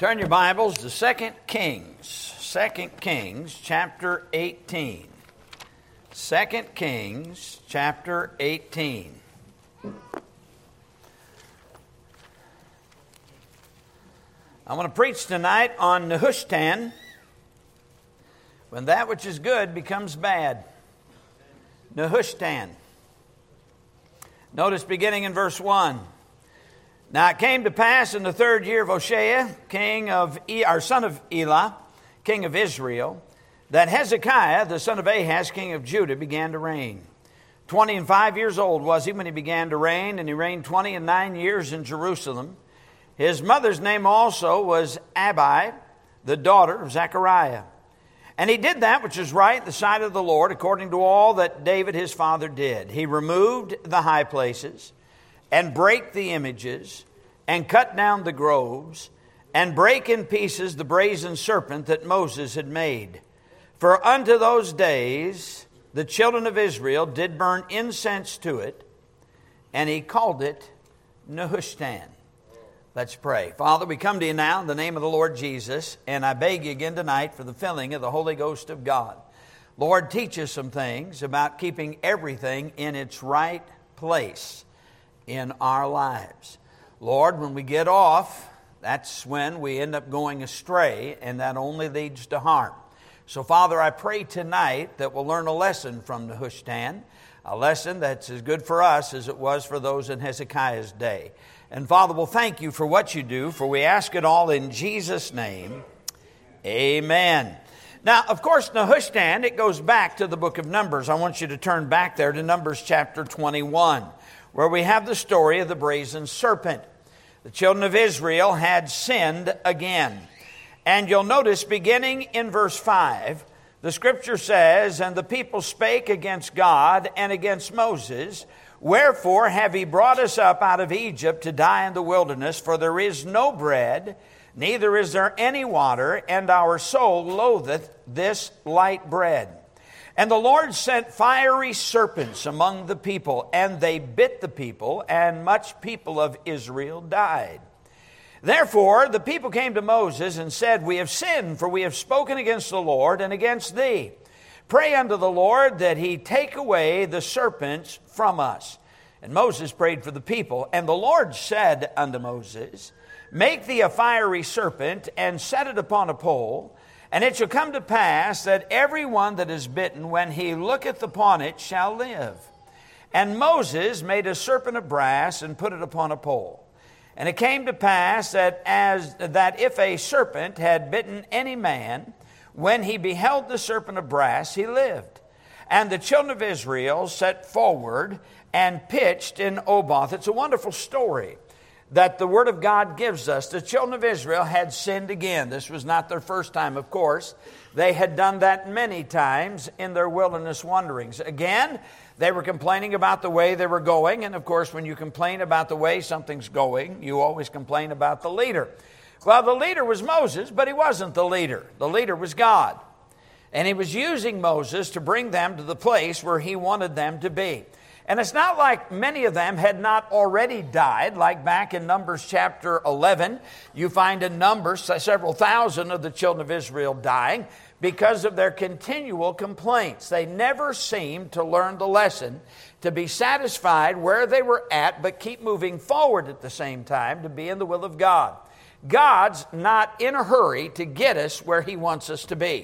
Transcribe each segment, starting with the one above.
Turn your Bibles to 2 Kings. 2 Kings chapter 18. 2 Kings chapter 18. I want to preach tonight on Nehushtan, when that which is good becomes bad. Nehushtan. Notice beginning in verse 1. Now it came to pass in the 3rd year of Hoshea, son of Elah, king of Israel, that Hezekiah, the son of Ahaz, king of Judah, began to reign. 25 years old was he when he began to reign, and he reigned 29 years in Jerusalem. His mother's name also was Abi, the daughter of Zechariah. And he did that which is right in the sight of the Lord, according to all that David his father did. He removed the high places, and brake the images, and cut down the groves, and brake in pieces the brazen serpent that Moses had made. For unto those days the children of Israel did burn incense to it, and he called it Nehushtan. Let's pray. Father, we come to you now in the name of the Lord Jesus, and I beg you again tonight for the filling of the Holy Ghost of God. Lord, teach us some things about keeping everything in its right place in our lives. Lord, when we get off, that's when we end up going astray, and that only leads to harm. So, Father, I pray tonight that we'll learn a lesson from Nehushtan, a lesson that's as good for us as it was for those in Hezekiah's day. And, Father, we'll thank you for what you do, for we ask it all in Jesus' name. Amen. Now, of course, Nehushtan, it goes back to the book of Numbers. I want you to turn back there to Numbers chapter 21. Where we have the story of the brazen serpent. The children of Israel had sinned again. And you'll notice beginning in verse 5, the scripture says, And the people spake against God and against Moses, Wherefore have ye brought us up out of Egypt to die in the wilderness? For there is no bread, neither is there any water, and our soul loatheth this light bread. And the Lord sent fiery serpents among the people, and they bit the people, and much people of Israel died. Therefore the people came to Moses and said, We have sinned, for we have spoken against the Lord and against thee. Pray unto the Lord that he take away the serpents from us. And Moses prayed for the people, and the Lord said unto Moses, Make thee a fiery serpent, and set it upon a pole. And it shall come to pass that every one that is bitten, when he looketh upon it, shall live. And Moses made a serpent of brass, and put it upon a pole. And it came to pass that if a serpent had bitten any man, when he beheld the serpent of brass, he lived. And the children of Israel set forward and pitched in Oboth. It's a wonderful story that the Word of God gives us. The children of Israel had sinned again. This was not their first time, of course. They had done that many times in their wilderness wanderings. Again, they were complaining about the way they were going. And of course, when you complain about the way something's going, you always complain about the leader. Well, the leader was Moses, but he wasn't the leader. The leader was God. And he was using Moses to bring them to the place where he wanted them to be. And it's not like many of them had not already died, like back in Numbers chapter 11. You find in Numbers several thousand of the children of Israel dying because of their continual complaints. They never seemed to learn the lesson, to be satisfied where they were at, but keep moving forward at the same time to be in the will of God. God's not in a hurry to get us where he wants us to be.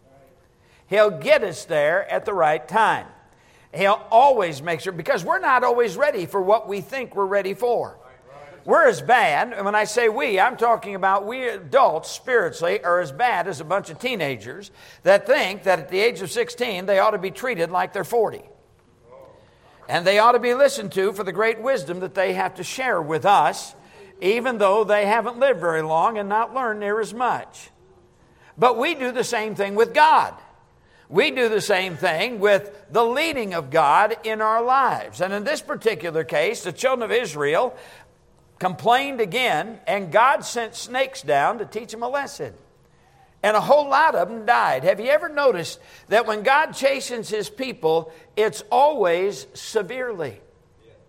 He'll get us there at the right time. He'll always make sure, because we're not always ready for what we think we're ready for. We're as bad, and when I say we, I'm talking about we adults spiritually are as bad as a bunch of teenagers that think that at the age of 16 they ought to be treated like they're 40. And they ought to be listened to for the great wisdom that they have to share with us, even though they haven't lived very long and not learned near as much. But we do the same thing with God. We do the same thing with the leading of God in our lives. And in this particular case, the children of Israel complained again, and God sent snakes down to teach them a lesson. And a whole lot of them died. Have you ever noticed that when God chastens his people, it's always severely?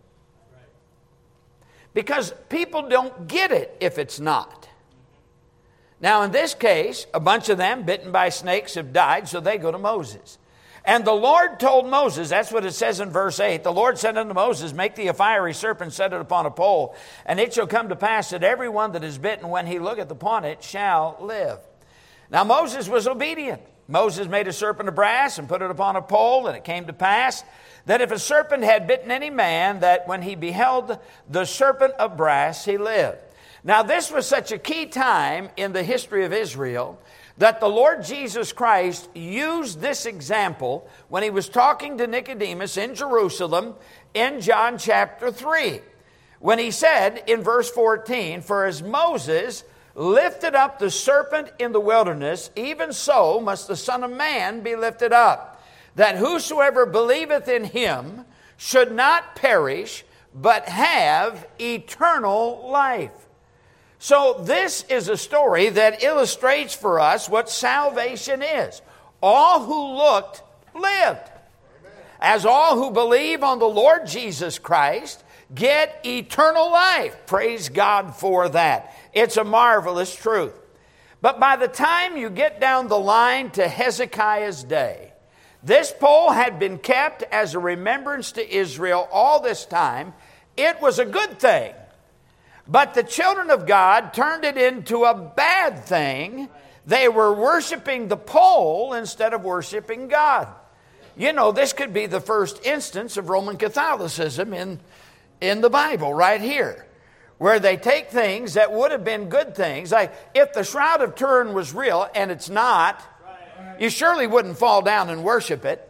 Because people don't get it if it's not. Now, in this case, a bunch of them bitten by snakes have died, so they go to Moses. And the Lord told Moses, that's what it says in verse 8, the Lord said unto Moses, make thee a fiery serpent, set it upon a pole, and it shall come to pass that every one that is bitten, when he looketh upon it, shall live. Now Moses was obedient. Moses made a serpent of brass and put it upon a pole, and it came to pass that if a serpent had bitten any man, that when he beheld the serpent of brass, he lived. Now this was such a key time in the history of Israel that the Lord Jesus Christ used this example when he was talking to Nicodemus in Jerusalem in John chapter 3. When he said in verse 14, for as Moses lifted up the serpent in the wilderness, even so must the Son of Man be lifted up, that whosoever believeth in him should not perish, but have eternal life. So this is a story that illustrates for us what salvation is. All who looked lived. As all who believe on the Lord Jesus Christ get eternal life. Praise God for that. It's a marvelous truth. But by the time you get down the line to Hezekiah's day, this pole had been kept as a remembrance to Israel all this time. It was a good thing. But the children of God turned it into a bad thing. They were worshiping the pole instead of worshiping God. You know, this could be the first instance of Roman Catholicism in the Bible right here, where they take things that would have been good things. Like if the Shroud of Turin was real and it's not, you surely wouldn't fall down and worship it.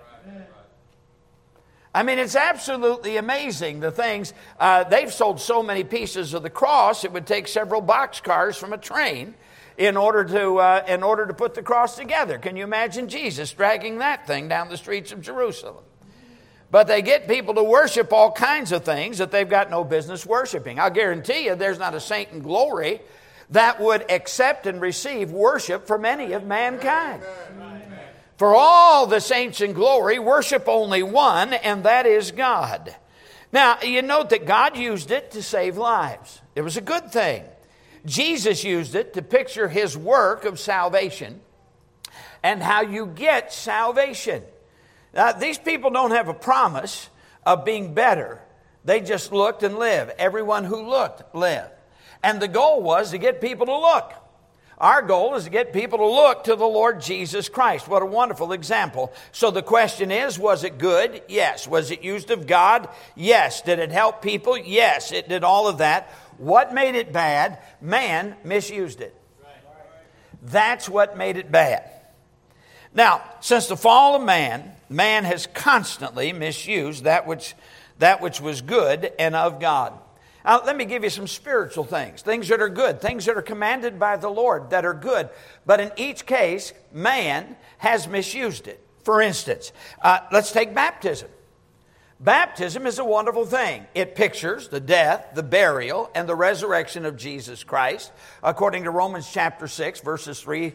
I mean, it's absolutely amazing the things. They've sold so many pieces of the cross, it would take several boxcars from a train in order to put the cross together. Can you imagine Jesus dragging that thing down the streets of Jerusalem? But they get people to worship all kinds of things that they've got no business worshiping. I'll guarantee you there's not a saint in glory that would accept and receive worship from any of mankind. For all the saints in glory worship only one, and that is God. Now, you note that God used it to save lives. It was a good thing. Jesus used it to picture his work of salvation and how you get salvation. Now, these people don't have a promise of being better. They just looked and lived. Everyone who looked lived. And the goal was to get people to look. Our goal is to get people to look to the Lord Jesus Christ. What a wonderful example. So the question is, was it good? Yes. Was it used of God? Yes. Did it help people? Yes. It did all of that. What made it bad? Man misused it. That's what made it bad. Now, since the fall of man, man has constantly misused that which was good and of God. Now, let me give you some spiritual things that are good, things that are commanded by the Lord that are good. But in each case, man has misused it. For instance, let's take baptism. Baptism is a wonderful thing. It pictures the death, the burial, and the resurrection of Jesus Christ, according to Romans chapter 6, verses 3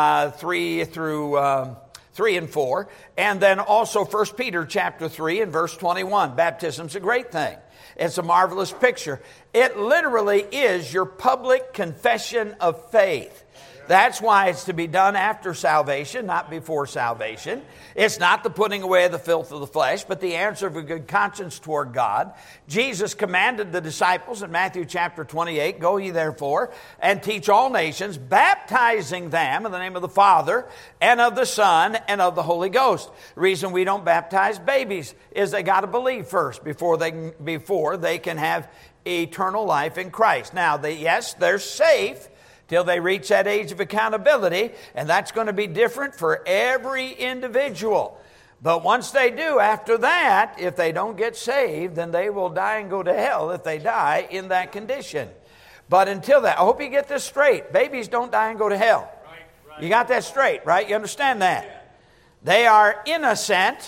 through 3 and 4. And then also 1 Peter chapter 3 and verse 21. Baptism's a great thing. It's a marvelous picture. It literally is your public confession of faith. That's why it's to be done after salvation, not before salvation. It's not the putting away of the filth of the flesh, but the answer of a good conscience toward God. Jesus commanded the disciples in Matthew chapter 28, go ye therefore and teach all nations, baptizing them in the name of the Father and of the Son and of the Holy Ghost. The reason we don't baptize babies is they got to believe first before they can have eternal life in Christ. Now, they're safe till they reach that age of accountability, and that's going to be different for every individual. But once they do, after that, if they don't get saved, then they will die and go to hell if they die in that condition. But until that, I hope you get this straight. Babies don't die and go to hell. Right. You got that straight, right? You understand that? They are innocent.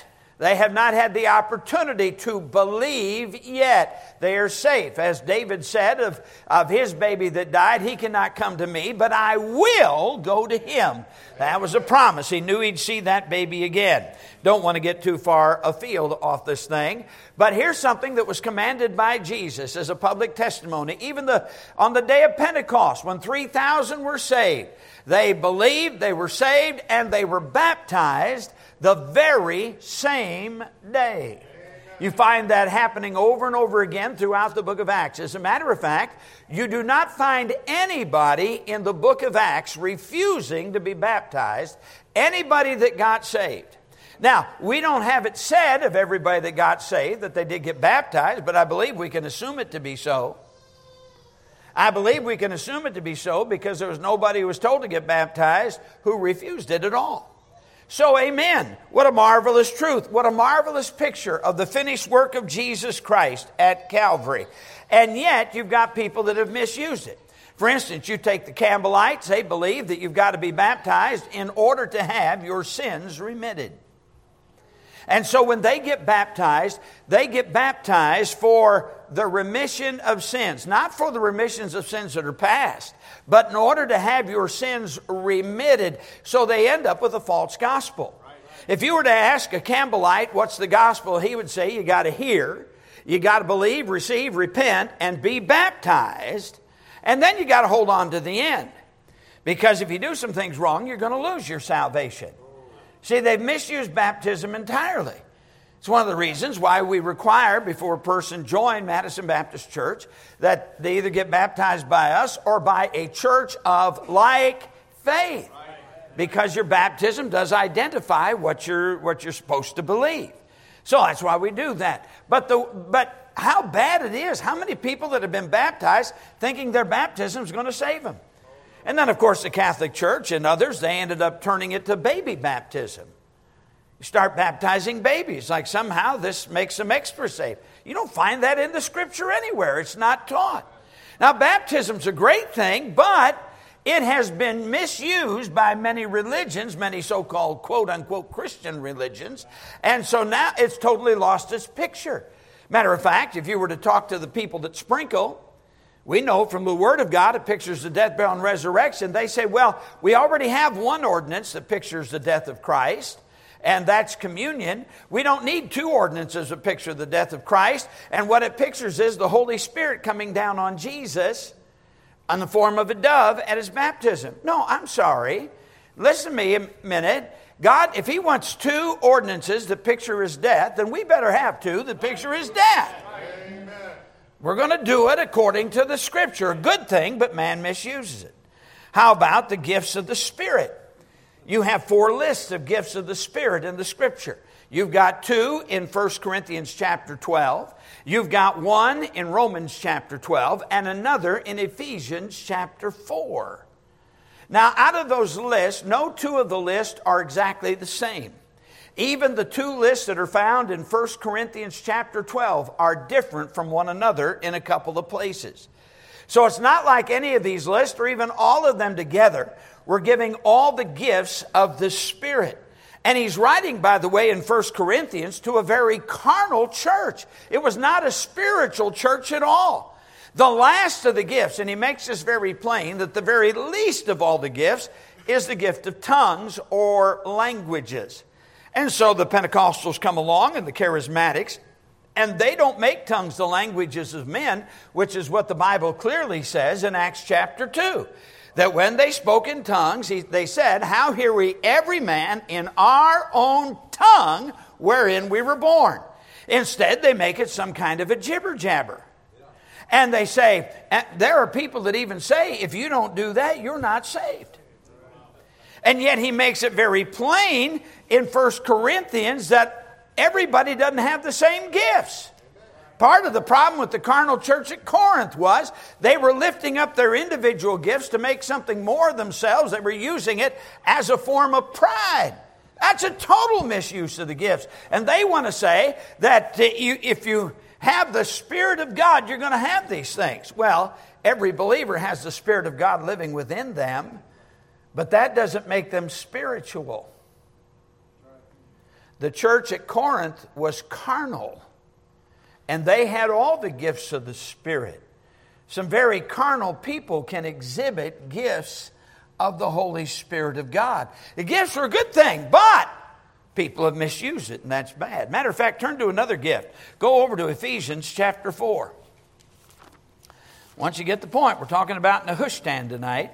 They have not had the opportunity to believe yet. They are safe. As David said of his baby that died, he cannot come to me, but I will go to him. That was a promise. He knew he'd see that baby again. Don't want to get too far afield off this thing. But here's something that was commanded by Jesus as a public testimony. Even on the day of Pentecost, when 3,000 were saved, they believed, they were saved, and they were baptized the very same day. You find that happening over and over again throughout the book of Acts. As a matter of fact, you do not find anybody in the book of Acts refusing to be baptized, anybody that got saved. Now, we don't have it said of everybody that got saved that they did get baptized, but I believe we can assume it to be so. I believe we can assume it to be so because there was nobody who was told to get baptized who refused it at all. So, amen. What a marvelous truth. What a marvelous picture of the finished work of Jesus Christ at Calvary. And yet, you've got people that have misused it. For instance, you take the Campbellites. They believe that you've got to be baptized in order to have your sins remitted. And so when they get baptized for the remission of sins. Not for the remissions of sins that are past, but in order to have your sins remitted. So they end up with a false gospel. If you were to ask a Campbellite, what's the gospel? He would say, you got to hear, you got to believe, receive, repent, and be baptized. And then you got to hold on to the end. Because if you do some things wrong, you're going to lose your salvation. See, they've misused baptism entirely. It's one of the reasons why we require, before a person joins Madison Baptist Church, that they either get baptized by us or by a church of like faith. Because your baptism does identify what you're supposed to believe. So that's why we do that. But how bad it is, how many people that have been baptized thinking their baptism is going to save them? And then, of course, the Catholic Church and others, they ended up turning it to baby baptism. You start baptizing babies, like somehow this makes them extra safe. You don't find that in the Scripture anywhere. It's not taught. Now, baptism's a great thing, but it has been misused by many religions, many so-called quote-unquote Christian religions, and so now it's totally lost its picture. Matter of fact, if you were to talk to the people that sprinkle, we know from the Word of God it pictures the death, burial, and resurrection. They say, well, we already have one ordinance that pictures the death of Christ, and that's communion. We don't need two ordinances that picture the death of Christ. And what it pictures is the Holy Spirit coming down on Jesus in the form of a dove at his baptism. No, I'm sorry. Listen to me a minute. God, if he wants two ordinances that picture his death, then we better have two that picture his death. Amen. We're going to do it according to the Scripture. A good thing, but man misuses it. How about the gifts of the Spirit? You have 4 lists of gifts of the Spirit in the Scripture. You've got 2 in 1 Corinthians chapter 12. You've got 1 in Romans chapter 12 and another in Ephesians chapter 4. Now, out of those lists, no 2 of the lists are exactly the same. Even the 2 lists that are found in 1 Corinthians chapter 12 are different from one another in a couple of places. So it's not like any of these lists or even all of them together. We're giving all the gifts of the Spirit. And he's writing, by the way, in 1 Corinthians to a very carnal church. It was not a spiritual church at all. The last of the gifts, and he makes this very plain, that the very least of all the gifts is the gift of tongues or languages. And so the Pentecostals come along and the Charismatics, and they don't make tongues the languages of men, which is what the Bible clearly says in Acts chapter 2. That when they spoke in tongues, they said, how hear we every man in our own tongue wherein we were born. Instead, they make it some kind of a jibber-jabber. And they say, there are people that even say, if you don't do that, you're not saved. And yet he makes it very plain in 1 Corinthians that everybody doesn't have the same gifts. Part of the problem with the carnal church at Corinth was they were lifting up their individual gifts to make something more of themselves. They were using it as a form of pride. That's a total misuse of the gifts. And they want to say that if you have the Spirit of God, you're going to have these things. Well, every believer has the Spirit of God living within them, but that doesn't make them spiritual. the church at Corinth was carnal, and they had all the gifts of the Spirit. Some very carnal people can exhibit gifts of the Holy Spirit of God. The gifts are a good thing, but people have misused it, and that's bad. Matter of fact, turn to another gift. Go over to Ephesians chapter 4. Once you get the point, we're talking about Nehushtan tonight.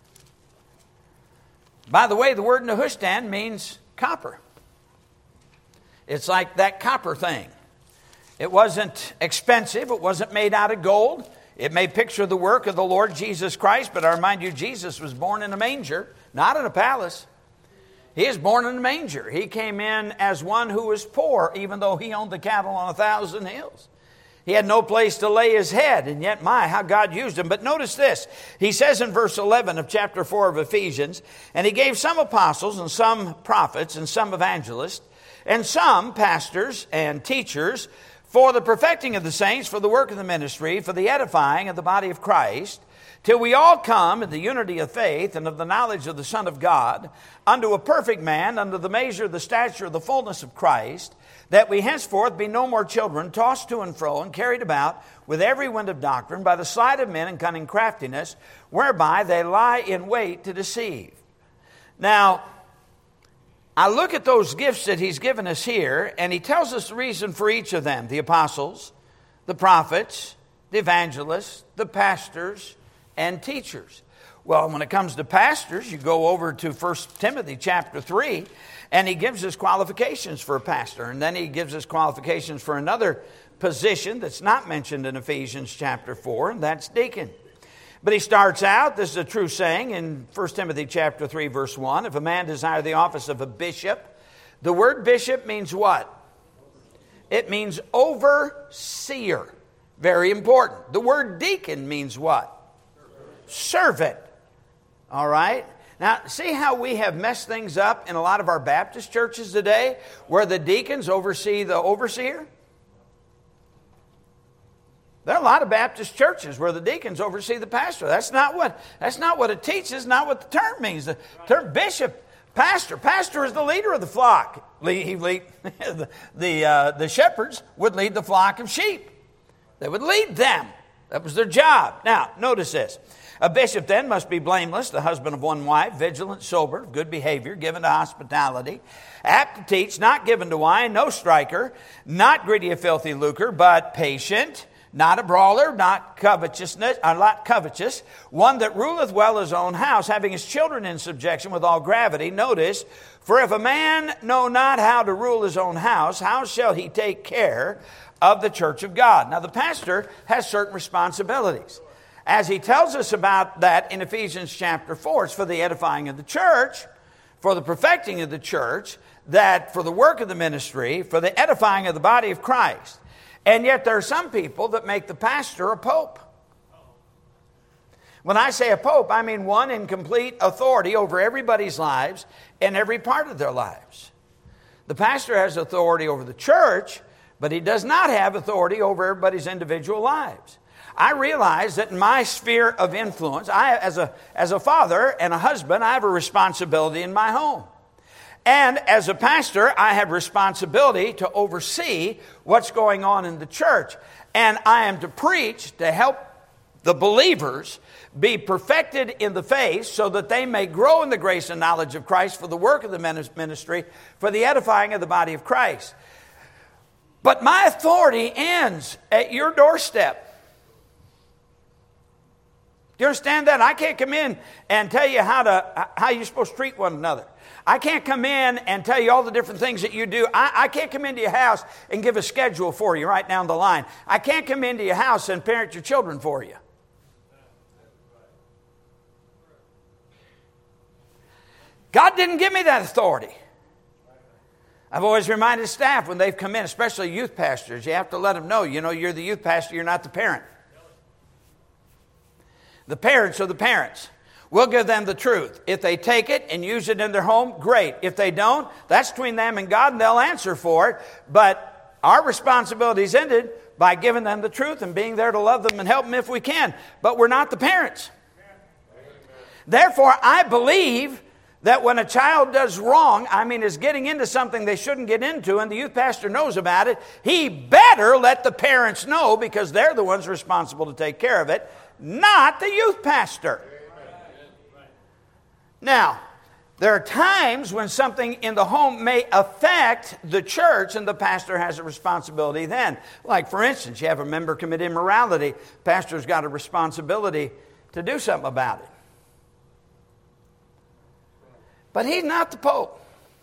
By the way, the word Nehushtan means copper. It's like that copper thing. It wasn't expensive. It wasn't made out of gold. It may picture the work of the Lord Jesus Christ, but I remind you, Jesus was born in a manger, not in a palace. He is born in a manger. He came in as one who was poor, even though he owned the cattle on 1,000 hills. He had no place to lay his head, and yet, my, how God used him. But notice this. He says in verse 11 of chapter 4 of Ephesians, "And he gave some apostles and some prophets and some evangelists and some pastors and teachers for the perfecting of the saints, for the work of the ministry, for the edifying of the body of Christ, till we all come in the unity of faith and of the knowledge of the Son of God, unto a perfect man, unto the measure of the stature of the fullness of Christ, that we henceforth be no more children, tossed to and fro, and carried about with every wind of doctrine, by the sleight of men and cunning craftiness, whereby they lie in wait to deceive." Now, I look at those gifts that he's given us here, and he tells us the reason for each of them: the apostles, the prophets, the evangelists, the pastors, and teachers. Well, when it comes to pastors, you go over to 1 Timothy chapter 3, and he gives us qualifications for a pastor. And then he gives us qualifications for another position that's not mentioned in Ephesians chapter 4, and that's deacon. But he starts out, this is a true saying, in 1 Timothy chapter 3, verse 1, "If a man desire the office of a bishop," the word bishop means what? It means overseer. Very important. The word deacon means what? Servant. All right? Now, see how we have messed things up in a lot of our Baptist churches today, where the deacons oversee the overseer? There are a lot of Baptist churches where the deacons oversee the pastor. That's not what it teaches, not what the term means. The term bishop, pastor. Pastor is the leader of the flock. The shepherds would lead the flock of sheep. They would lead them. That was their job. Now, notice this. "A bishop then must be blameless, the husband of one wife, vigilant, sober, good behavior, given to hospitality, apt to teach, not given to wine, no striker, not greedy of filthy lucre, but patient, not a brawler, not covetous, one that ruleth well his own house, having his children in subjection with all gravity." Notice, "For if a man know not how to rule his own house, how shall he take care of the church of God?" Now, the pastor has certain responsibilities. As he tells us about that in Ephesians chapter 4, it's for the edifying of the church, for the perfecting of the church, that for the work of the ministry, for the edifying of the body of Christ. And yet there are some people that make the pastor a pope. When I say a pope, I mean one in complete authority over everybody's lives and every part of their lives. The pastor has authority over the church, but he does not have authority over everybody's individual lives. I realize that in my sphere of influence, as a father and a husband, I have a responsibility in my home. And as a pastor, I have responsibility to oversee what's going on in the church. And I am to preach to help the believers be perfected in the faith so that they may grow in the grace and knowledge of Christ for the work of the ministry, for the edifying of the body of Christ. But my authority ends at your doorstep. Do you understand that? I can't come in and tell you how you're supposed to treat one another. I can't come in and tell you all the different things that you do. I can't come into your house and give a schedule for you right down the line. I can't come into your house and parent your children for you. God didn't give me that authority. I've always reminded staff when they've come in, especially youth pastors, you have to let them know, you're the youth pastor, you're not the parent. The parents are the parents. We'll give them the truth. If they take it and use it in their home, great. If they don't, that's between them and God, and they'll answer for it. But our responsibility is ended by giving them the truth and being there to love them and help them if we can. But we're not the parents. Therefore, I believe that when a child does wrong, is getting into something they shouldn't get into, and the youth pastor knows about it, he better let the parents know, because they're the ones responsible to take care of it, not the youth pastor. Now, there are times when something in the home may affect the church, and the pastor has a responsibility then. Like, for instance, you have a member commit immorality. Pastor's got a responsibility to do something about it. But he's not the Pope.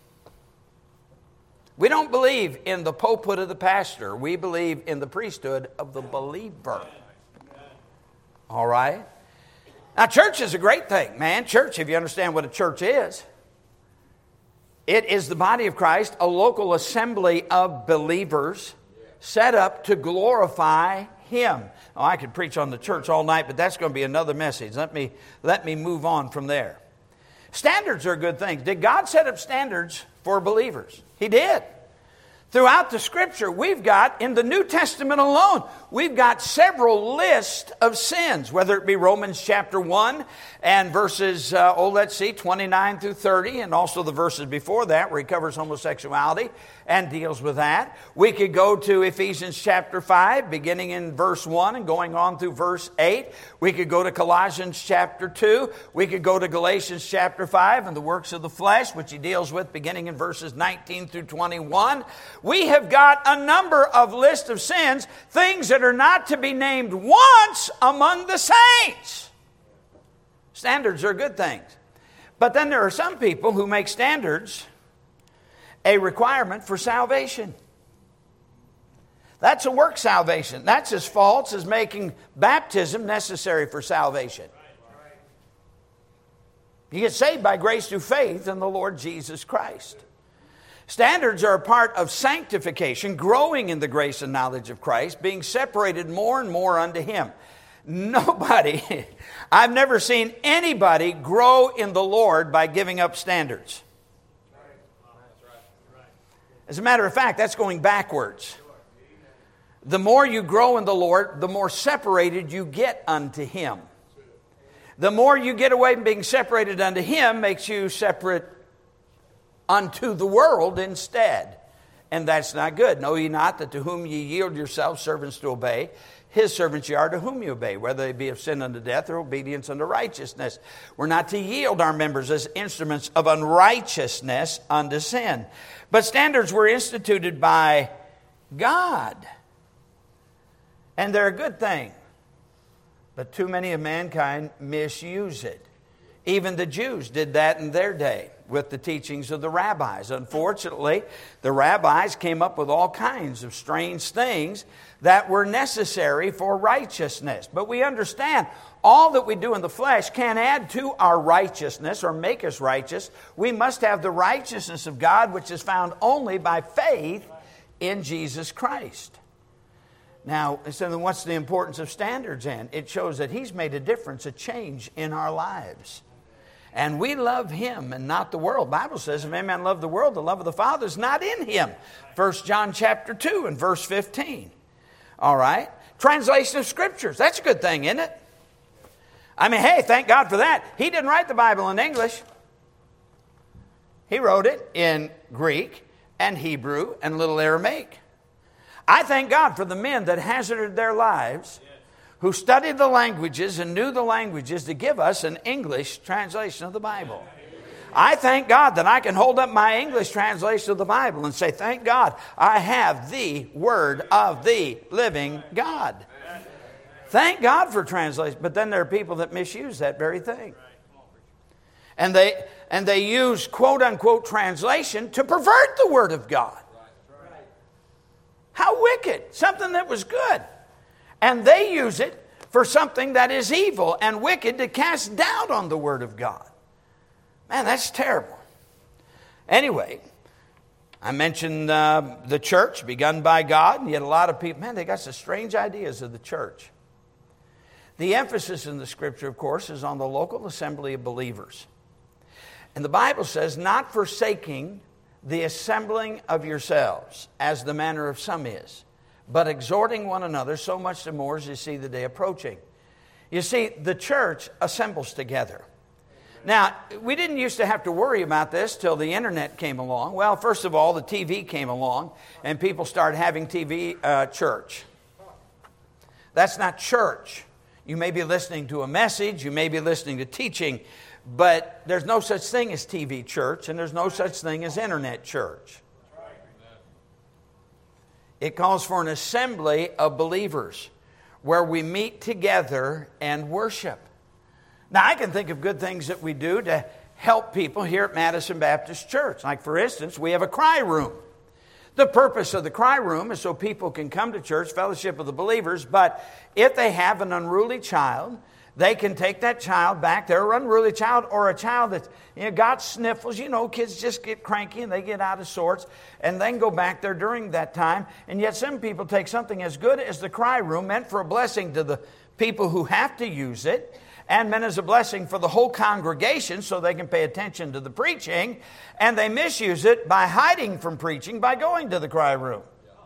We don't believe in the popehood of the pastor. We believe in the priesthood of the believer. All right? Now, church is a great thing, man. Church, if you understand what a church is, it is the body of Christ, a local assembly of believers set up to glorify Him. Oh, I could preach on the church all night, but that's going to be another message. Let me move on from there. Standards are good things. Did God set up standards for believers? He did. Throughout the Scripture, we've got, in the New Testament alone, we've got several lists of sins, whether it be Romans chapter 1 and verses, 29 through 30, and also the verses before that where he covers homosexuality and deals with that. We could go to Ephesians chapter 5, beginning in verse 1 and going on through verse 8. We could go to Colossians chapter 2. We could go to Galatians chapter 5 and the works of the flesh, which he deals with beginning in verses 19 through 21. We have got a number of lists of sins, things that are not to be named once among the saints. Standards are good things. But then there are some people who make standards a requirement for salvation. That's a work salvation. That's as false as making baptism necessary for salvation. You get saved by grace through faith in the Lord Jesus Christ. Standards are a part of sanctification, growing in the grace and knowledge of Christ, being separated more and more unto Him. Nobody, I've never seen anybody grow in the Lord by giving up standards. As a matter of fact, that's going backwards. The more you grow in the Lord, the more separated you get unto Him. The more you get away from being separated unto Him makes you separate unto the world instead. And that's not good. Know ye not that to whom ye yield yourselves servants to obey, His servants ye are to whom you obey, whether they be of sin unto death or obedience unto righteousness. We're not to yield our members as instruments of unrighteousness unto sin. But standards were instituted by God. And they're a good thing. But too many of mankind misuse it. Even the Jews did that in their day with the teachings of the rabbis. Unfortunately, the rabbis came up with all kinds of strange things that were necessary for righteousness. But we understand all that we do in the flesh can't add to our righteousness or make us righteous. We must have the righteousness of God, which is found only by faith in Jesus Christ. Now, so then what's the importance of standards in? It shows that He's made a difference, a change in our lives. And we love Him and not the world. The Bible says, if any man love the world, the love of the Father is not in him. 1 John chapter 2 and verse 15. All right. Translation of Scriptures. That's a good thing, isn't it? Hey, thank God for that. He didn't write the Bible in English. He wrote it in Greek and Hebrew and Little Aramaic. I thank God for the men that hazarded their lives, who studied the languages and knew the languages to give us an English translation of the Bible. I thank God that I can hold up my English translation of the Bible and say, thank God, I have the Word of the living God. Thank God for translation. But then there are people that misuse that very thing. And they use quote-unquote translation to pervert the Word of God. How wicked. Something that was good. And they use it for something that is evil and wicked to cast doubt on the Word of God. Man, that's terrible. Anyway, I mentioned the church begun by God, and yet a lot of people, man, they got some strange ideas of the church. The emphasis in the Scripture, of course, is on the local assembly of believers. And the Bible says, not forsaking the assembling of yourselves, as the manner of some is, but exhorting one another, so much the more as you see the day approaching. You see, the church assembles together. Now, we didn't used to have to worry about this till the internet came along. Well, first of all, the TV came along, and people started having TV church. That's not church. You may be listening to a message, you may be listening to teaching, but there's no such thing as TV church, and there's no such thing as internet church. It calls for an assembly of believers where we meet together and worship. Now, I can think of good things that we do to help people here at Madison Baptist Church. Like, for instance, we have a cry room. The purpose of the cry room is so people can come to church, fellowship of the believers, but if they have an unruly child, they can take that child back, their unruly child, or a child that got sniffles. Kids just get cranky and they get out of sorts, and they can go back there during that time. And yet some people take something as good as the cry room, meant for a blessing to the people who have to use it, and meant as a blessing for the whole congregation so they can pay attention to the preaching, and they misuse it by hiding from preaching by going to the cry room.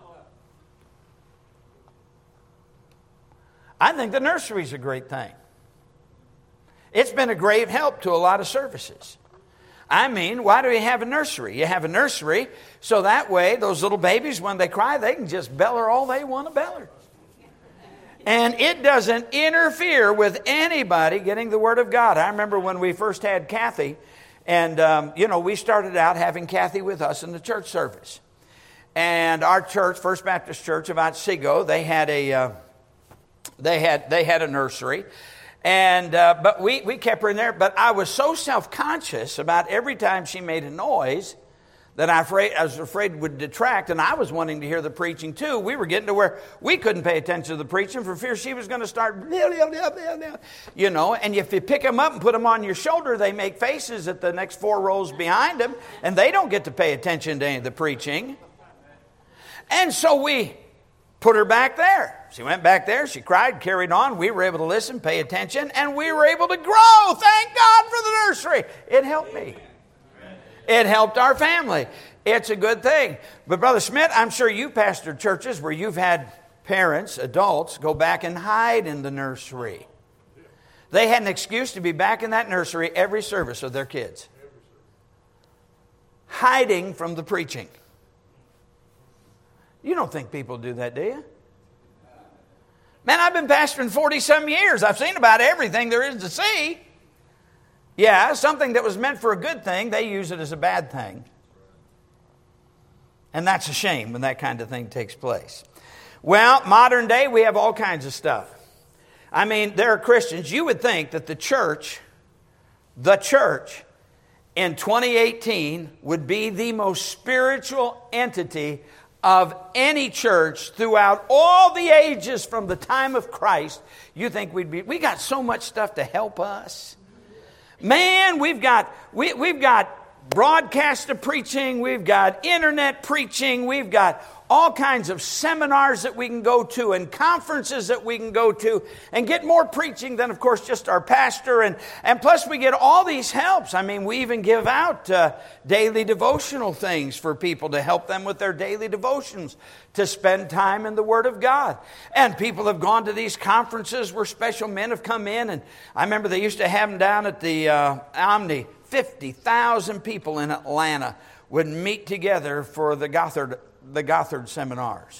I think the nursery is a great thing. It's been a great help to a lot of services. I mean, why do you have a nursery? You have a nursery so that way those little babies, when they cry, they can just beller all they want to beller. And it doesn't interfere with anybody getting the Word of God. I remember when we first had Kathy, and we started out having Kathy with us in the church service. And our church, First Baptist Church of Otsego, they had a nursery. And but we kept her in there. But I was so self-conscious about every time she made a noise that I was afraid it would detract, and I was wanting to hear the preaching too. We were getting to where we couldn't pay attention to the preaching for fear she was going to start, and if you pick them up and put them on your shoulder, they make faces at the next 4 rows behind them, and they don't get to pay attention to any of the preaching. And so we put her back there. She went back there, she cried, carried on. We were able to listen, pay attention, and we were able to grow. Thank God for the nursery. It helped me. It helped our family. It's a good thing. But Brother Schmidt, I'm sure you pastored churches where you've had parents, adults, go back and hide in the nursery. They had an excuse to be back in that nursery every service of their kids. Hiding from the preaching. You don't think people do that, do you? Man, I've been pastoring 40-some years. I've seen about everything there is to see. Yeah, something that was meant for a good thing, they use it as a bad thing. And that's a shame when that kind of thing takes place. Well, modern day, we have all kinds of stuff. I mean, there are Christians. You would think that the church in 2018 would be the most spiritual entity of any church throughout all the ages from the time of Christ. You think we got so much stuff to help us. Man, we've got broadcast of preaching, we've got internet preaching, we've got all kinds of seminars that we can go to and conferences that we can go to and get more preaching than, of course, just our pastor. And plus we get all these helps. I mean, we even give out daily devotional things for people to help them with their daily devotions, to spend time in the Word of God. And people have gone to these conferences where special men have come in. And I remember they used to have them down at the Omni. 50,000 people in Atlanta would meet together for the Gothard seminars.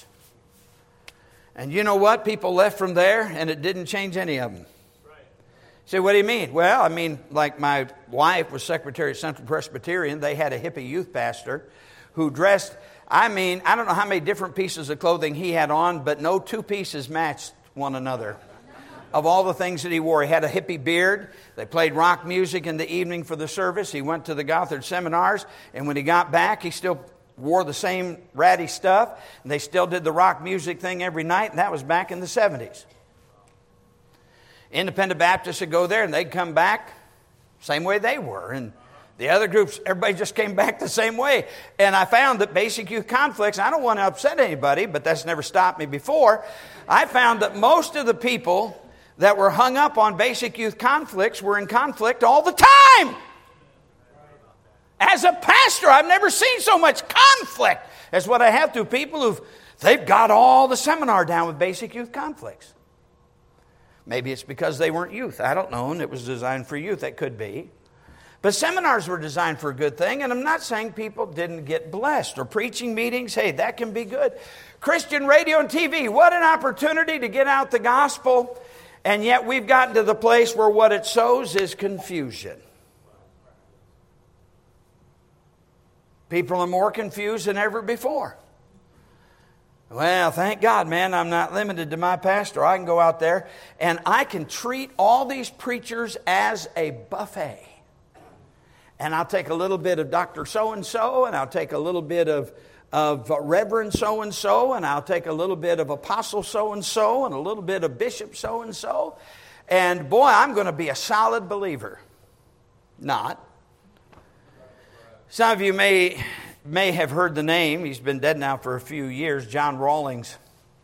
And you know what? People left from there and it didn't change any of them. Right. So what do you mean? Well, I mean, like my wife was secretary at Central Presbyterian. They had a hippie youth pastor who dressed, I don't know how many different pieces of clothing he had on, but no 2 pieces matched one another. Of all the things that he wore, he had a hippie beard. They played rock music in the evening for the service. He went to the Gothard seminars, and when he got back, he still wore the same ratty stuff, and they still did the rock music thing every night, and that was back in the 70s. Independent Baptists would go there, and they'd come back same way they were, and the other groups, everybody just came back the same way. And I found that Basic Youth Conflicts, I don't want to upset anybody, but that's never stopped me before. I found that most of the people that were hung up on Basic Youth Conflicts were in conflict all the time. As a pastor, I've never seen so much conflict as what I have through people they've got all the seminar down with Basic Youth Conflicts. Maybe it's because they weren't youth. I don't know, and it was designed for youth. That could be. But seminars were designed for a good thing, and I'm not saying people didn't get blessed. Or preaching meetings, hey, that can be good. Christian radio and TV, what an opportunity to get out the gospel. And yet we've gotten to the place where what it sows is confusion. People are more confused than ever before. Well, thank God, man, I'm not limited to my pastor. I can go out there and I can treat all these preachers as a buffet. And I'll take a little bit of Dr. So-and-so, and I'll take a little bit of Reverend so-and-so, and I'll take a little bit of Apostle so-and-so, and a little bit of Bishop so-and-so. And boy, I'm going to be a solid believer. Not. Some of you may have heard the name. He's been dead now for a few years, John Rawlings.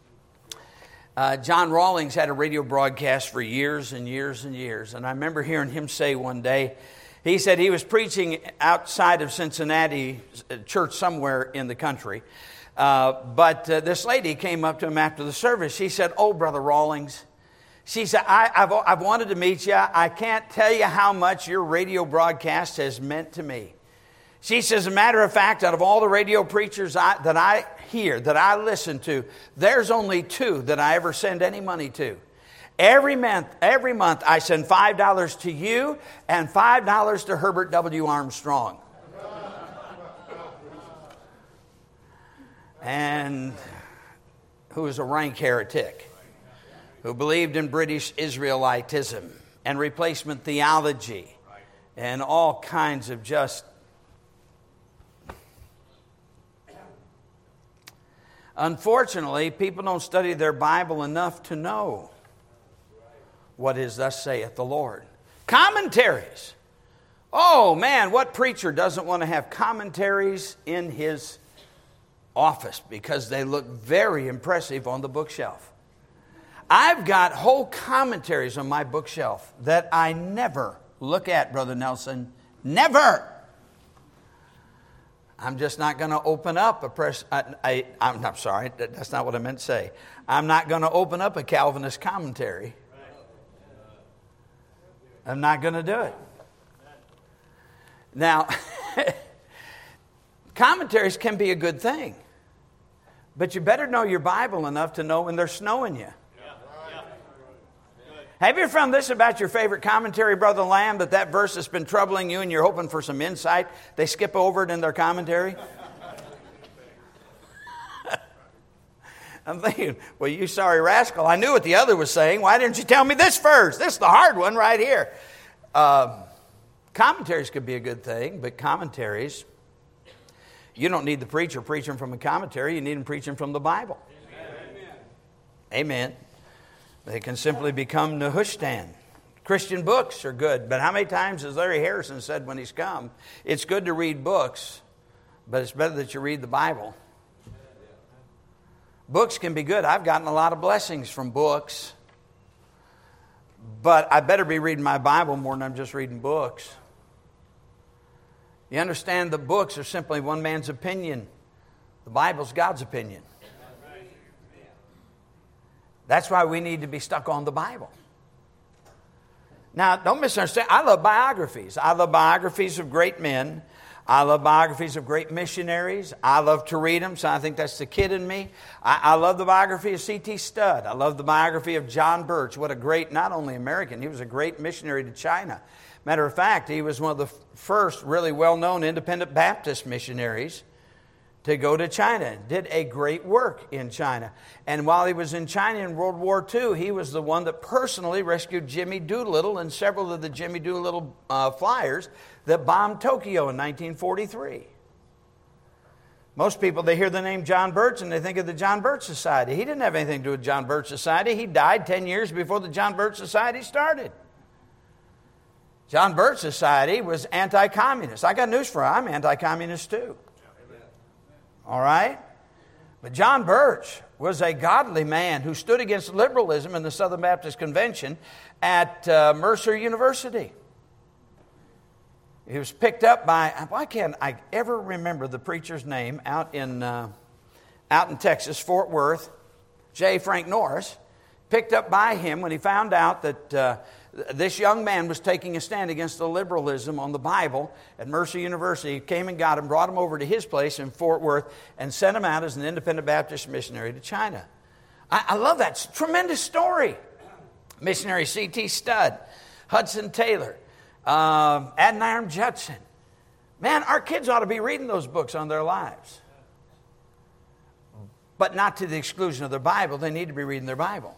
John Rawlings had a radio broadcast for years and years and years. And I remember hearing him say one day, he said he was preaching outside of Cincinnati, a church somewhere in the country. But this lady came up to him after the service. She said, "Oh, Brother Rawlings," she said, I've wanted to meet you. I can't tell you how much your radio broadcast has meant to me. She says, as a matter of fact, out of all the radio preachers that I hear, that I listen to, there's only 2 that I ever send any money to. Every month I send $5 to you and $5 to Herbert W. Armstrong. And who is a rank heretic, who believed in British Israelitism and replacement theology and all kinds of just... Unfortunately, people don't study their Bible enough to know what is thus saith the Lord. Commentaries. Oh man, what preacher doesn't want to have commentaries in his office because they look very impressive on the bookshelf? I've got whole commentaries on my bookshelf that I never look at, Brother Nelson. Never. I'm just not going to open up I'm sorry, that's not what I meant to say. I'm not going to open up a Calvinist commentary. I'm not going to do it. Now, commentaries can be a good thing, but you better know your Bible enough to know when they're snowing you. Have you found this about your favorite commentary, Brother Lamb, that verse that's been troubling you and you're hoping for some insight, they skip over it in their commentary? I'm thinking, well, you sorry rascal, I knew what the other was saying. Why didn't you tell me this verse? This is the hard one right here. Commentaries could be a good thing, but commentaries, you don't need the preacher preaching from a commentary. You need him preaching from the Bible. Amen. Amen. They can simply become Nehushtan. Christian books are good, but how many times has Larry Harrison said when he's come, it's good to read books, but it's better that you read the Bible. Books can be good. I've gotten a lot of blessings from books, but I better be reading my Bible more than I'm just reading books. You understand the books are simply one man's opinion. The Bible's God's opinion. That's why we need to be stuck on the Bible. Now, don't misunderstand. I love biographies. I love biographies of great men. I love biographies of great missionaries. I love to read them, so I think that's the kid in me. I love the biography of C.T. Studd. I love the biography of John Birch. What a great, not only American, he was a great missionary to China. Matter of fact, he was one of the first really well-known independent Baptist missionaries to go to China. Did a great work in China. And while he was in China in World War II, he was the one that personally rescued Jimmy Doolittle and several of the Jimmy Doolittle flyers that bombed Tokyo in 1943. Most people, they hear the name John Birch and they think of the John Birch Society. He didn't have anything to do with John Birch Society. He died 10 years before the John Birch Society started. John Birch Society was anti-communist. I got news for you. I'm anti-communist too. All right? But John Birch was a godly man who stood against liberalism in the Southern Baptist Convention at Mercer University. He was picked up by, why can't I ever remember the preacher's name out in Texas, Fort Worth, J. Frank Norris, picked up by him when he found out that This young man was taking a stand against the liberalism on the Bible at Mercer University. He came and got him, brought him over to his place in Fort Worth, and sent him out as an independent Baptist missionary to China. I love that. It's a tremendous story. Missionary C.T. Studd, Hudson Taylor, Adoniram Judson. Man, our kids ought to be reading those books on their lives. But not to the exclusion of their Bible. They need to be reading their Bible.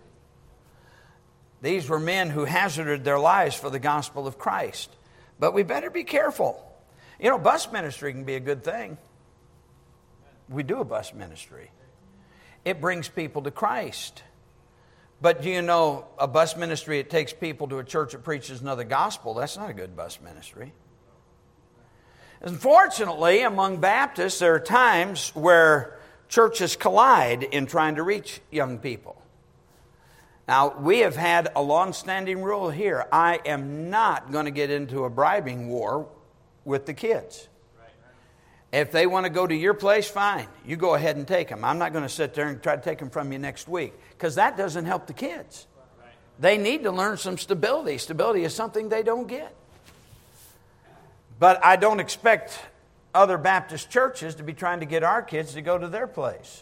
These were men who hazarded their lives for the gospel of Christ. But we better be careful. You know, bus ministry can be a good thing. We do a bus ministry. It brings people to Christ. But do you know, a bus ministry, it takes people to a church that preaches another gospel. That's not a good bus ministry. Unfortunately, among Baptists, there are times where churches collide in trying to reach young people. Now, we have had a long-standing rule here. I am not going to get into a bribing war with the kids. If they want to go to your place, fine. You go ahead and take them. I'm not going to sit there and try to take them from you next week, because that doesn't help the kids. They need to learn some stability. Stability is something they don't get. But I don't expect other Baptist churches to be trying to get our kids to go to their place.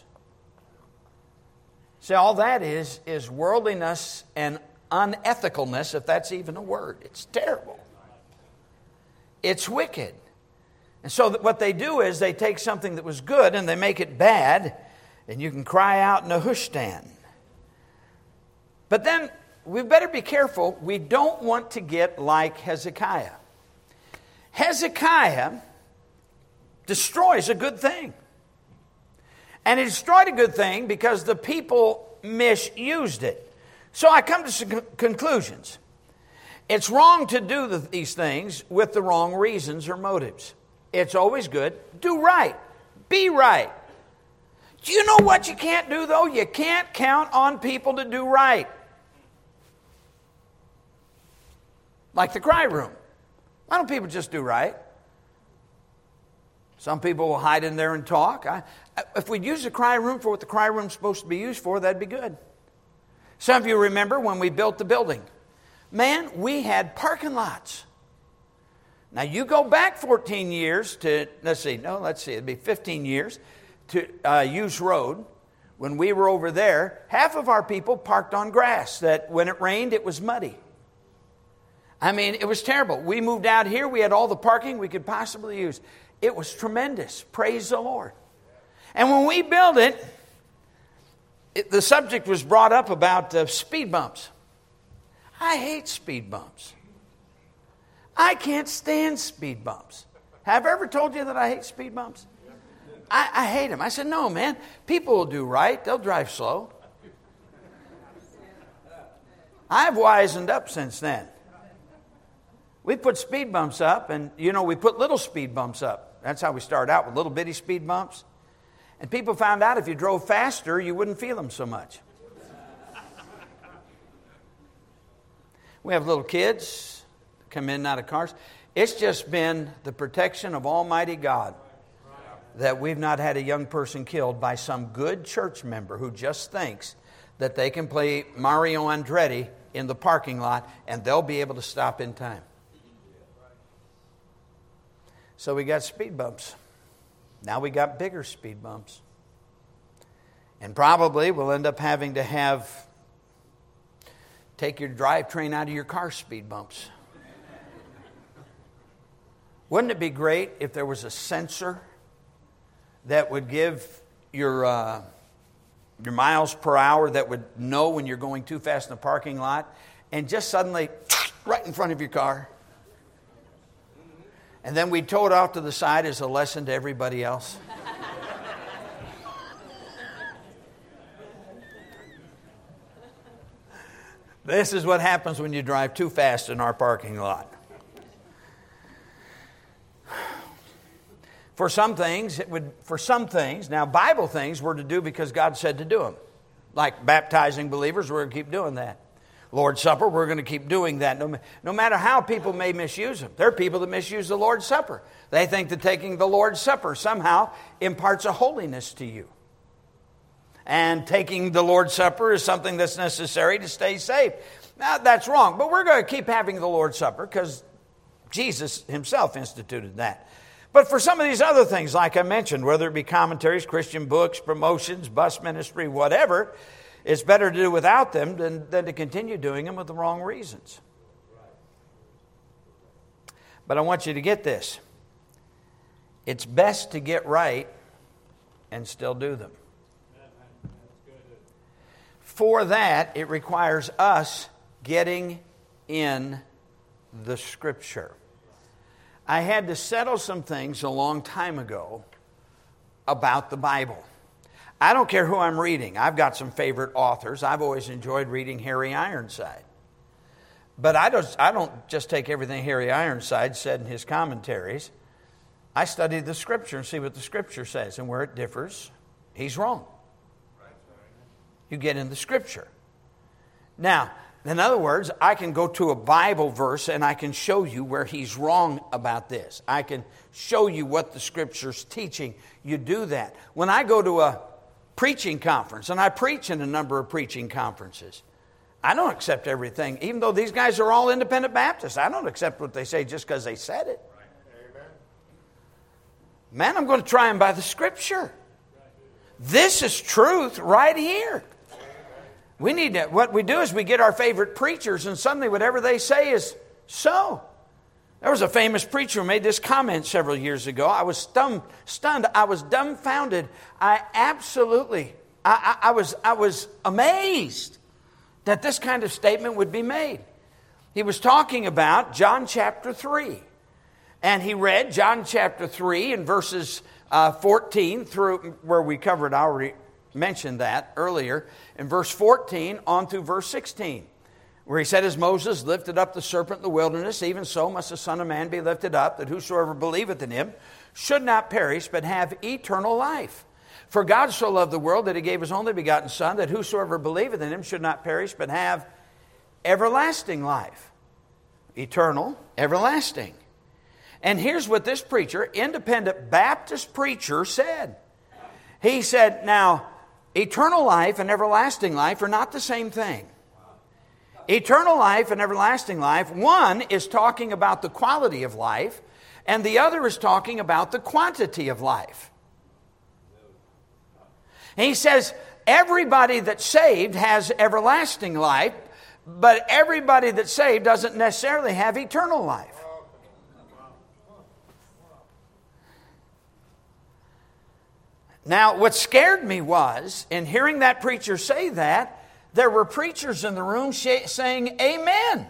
See, all that is worldliness and unethicalness, if that's even a word. It's terrible. It's wicked. And so what they do is they take something that was good and they make it bad, and you can cry out in a hush stand. But then we better be careful. We don't want to get like Hezekiah. Hezekiah destroys a good thing. And he destroyed a good thing because the people misused it. So I come to some conclusions. It's wrong to do these things with the wrong reasons or motives. It's always good. Do right. Be right. Do you know what you can't do, though? You can't count on people to do right. Like the cry room. Why don't people just do right? Some people will hide in there and talk. If we'd use the cry room for what the cry room's supposed to be used for, that'd be good. Some of you remember when we built the building. Man, we had parking lots. Now, you go back 14 years to, it'd be 15 years to Hughes Road. When we were over there, half of our people parked on grass that when it rained, it was muddy. I mean, it was terrible. We moved out here. We had all the parking we could possibly use. It was tremendous. Praise the Lord. And when we built it, the subject was brought up about speed bumps. I hate speed bumps. I can't stand speed bumps. Have I ever told you that I hate speed bumps? I hate them. I said, no, man. People will do right. They'll drive slow. I've wisened up since then. We put speed bumps up, and, we put little speed bumps up. That's how we started out, with little bitty speed bumps. And people found out if you drove faster, you wouldn't feel them so much. We have little kids come in and out of cars. It's just been the protection of Almighty God that we've not had a young person killed by some good church member who just thinks that they can play Mario Andretti in the parking lot and they'll be able to stop in time. So we got speed bumps. Now we got bigger speed bumps. And probably we'll end up having to take your drivetrain out of your car speed bumps. Wouldn't it be great if there was a sensor that would give your miles per hour, that would know when you're going too fast in the parking lot, and just suddenly right in front of your car? And then we'd tow it off to the side as a lesson to everybody else. This is what happens when you drive too fast in our parking lot. For some things, now Bible things we're to do because God said to do them. Like baptizing believers, we're going to keep doing that. Lord's Supper, we're going to keep doing that. No matter how people may misuse them. There are people that misuse the Lord's Supper. They think that taking the Lord's Supper somehow imparts a holiness to you. And taking the Lord's Supper is something that's necessary to stay safe. Now, that's wrong, but we're going to keep having the Lord's Supper because Jesus himself instituted that. But for some of these other things, like I mentioned, whether it be commentaries, Christian books, promotions, bus ministry, whatever, it's better to do without them than to continue doing them with the wrong reasons. But I want you to get this. It's best to get right and still do them. For that, it requires us getting in the Scripture. I had to settle some things a long time ago about the Bible. I don't care who I'm reading. I've got some favorite authors. I've always enjoyed reading Harry Ironside. But I don't just take everything Harry Ironside said in his commentaries. I study the Scripture and see what the Scripture says, and where it differs, he's wrong. You get in the Scripture. Now, in other words, I can go to a Bible verse and I can show you where he's wrong about this. I can show you what the Scripture's teaching. You do that. When I go to a preaching conference, and I preach in a number of preaching conferences, I don't accept everything. Even though these guys are all independent Baptists, I don't accept what they say just because they said it. Man, I'm going to try them by the Scripture. This is truth right here. We need to, what we do is we get our favorite preachers, and suddenly whatever they say is so. There was a famous preacher who made this comment several years ago. I was stunned. I was dumbfounded. I was amazed that this kind of statement would be made. He was talking about John chapter 3. And he read John chapter 3 and verses 14 through where we covered, I already mentioned that earlier, in verse 14 on through verse 16, where he said, as Moses lifted up the serpent in the wilderness, even so must the Son of Man be lifted up, that whosoever believeth in him should not perish, but have eternal life. For God so loved the world that he gave his only begotten Son, that whosoever believeth in him should not perish, but have everlasting life. Eternal, everlasting. And here's what this preacher, independent Baptist preacher, said. He said, now, eternal life and everlasting life are not the same thing. Eternal life and everlasting life, one is talking about the quality of life, and the other is talking about the quantity of life. And he says, everybody that's saved has everlasting life, but everybody that's saved doesn't necessarily have eternal life. Now, what scared me was, in hearing that preacher say that, there were preachers in the room saying, amen.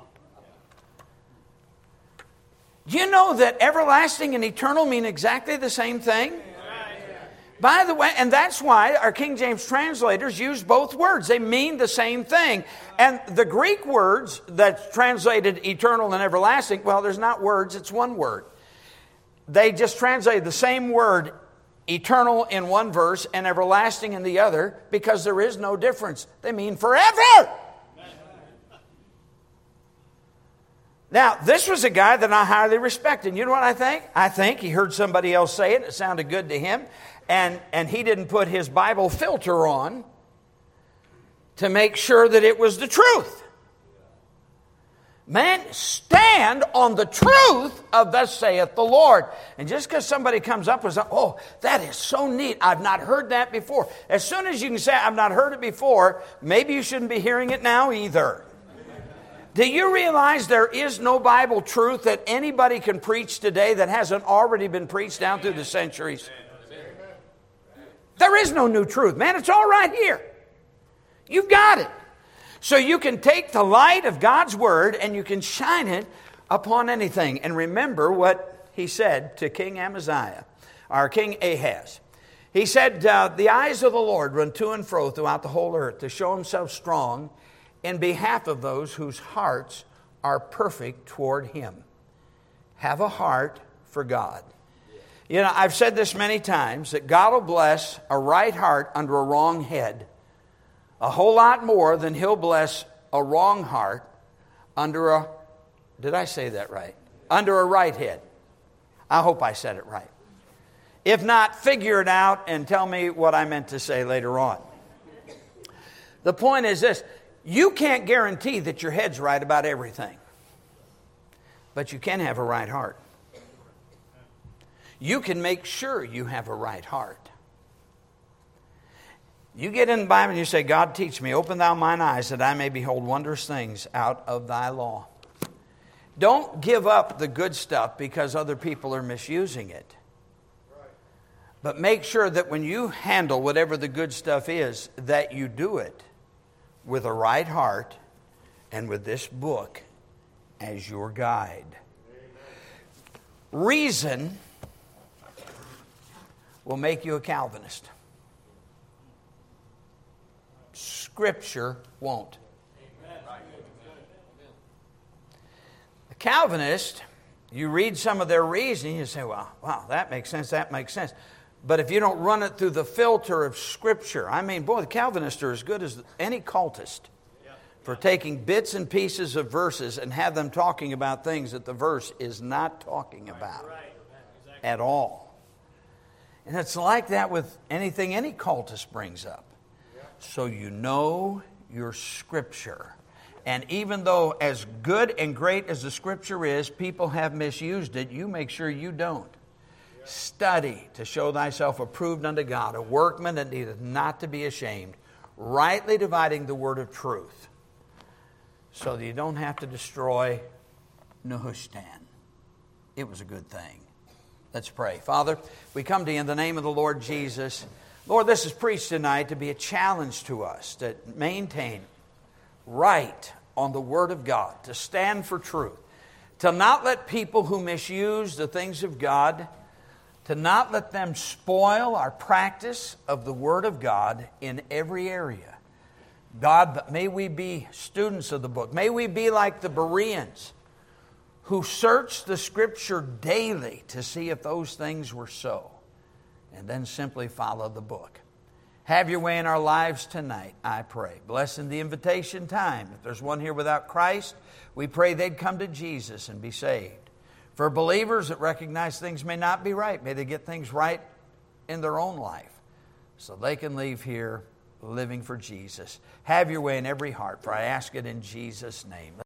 Do you know that everlasting and eternal mean exactly the same thing? By the way, and that's why our King James translators use both words. They mean the same thing. And the Greek words that's translated eternal and everlasting, well, there's not words, it's one word. They just translated the same word, eternal in one verse and everlasting in the other, because there is no difference. They mean forever. Now, this was a guy that I highly respect. And you know what I think? I think he heard somebody else say it. It sounded good to him. And he didn't put his Bible filter on to make sure that it was the truth. Man, stand on the truth of thus saith the Lord. And just because somebody comes up and says, oh, that is so neat, I've not heard that before. As soon as you can say, I've not heard it before, maybe you shouldn't be hearing it now either. Do you realize there is no Bible truth that anybody can preach today that hasn't already been preached down through the centuries? There is no new truth, man. It's all right here. You've got it. So you can take the light of God's Word and you can shine it upon anything. And remember what he said to King Amaziah, or King Ahaz. He said, the eyes of the Lord run to and fro throughout the whole earth to show himself strong in behalf of those whose hearts are perfect toward him. Have a heart for God. You know, I've said this many times, that God will bless a right heart under a wrong head a whole lot more than he'll bless a wrong heart under a, did I say that right? Under a right head. I hope I said it right. If not, figure it out and tell me what I meant to say later on. The point is this. You can't guarantee that your head's right about everything. But you can have a right heart. You can make sure you have a right heart. You get in the Bible and you say, God, teach me, open thou mine eyes that I may behold wondrous things out of thy law. Don't give up the good stuff because other people are misusing it. But make sure that when you handle whatever the good stuff is, that you do it with a right heart and with this book as your guide. Reason will make you a Calvinist. Scripture won't. A Calvinist, you read some of their reasoning, you say, well, wow, that makes sense, that makes sense. But if you don't run it through the filter of Scripture, I mean, boy, the Calvinists are as good as any cultist for taking bits and pieces of verses and have them talking about things that the verse is not talking about at all. And it's like that with anything any cultist brings up. So you know your Scripture. And even though as good and great as the Scripture is, people have misused it, you make sure you don't. Study to show thyself approved unto God, a workman that needeth not to be ashamed, rightly dividing the word of truth, so that you don't have to destroy Nehushtan. It was a good thing. Let's pray. Father, we come to you in the name of the Lord Jesus. Lord, this is preached tonight to be a challenge to us to maintain right on the Word of God, to stand for truth, to not let people who misuse the things of God, to not let them spoil our practice of the Word of God in every area. God, but may we be students of the book. May we be like the Bereans who searched the Scripture daily to see if those things were so, and then simply follow the book. Have your way in our lives tonight, I pray. Bless in the invitation time. If there's one here without Christ, we pray they'd come to Jesus and be saved. For believers that recognize things may not be right, may they get things right in their own life so they can leave here living for Jesus. Have your way in every heart, for I ask it in Jesus' name.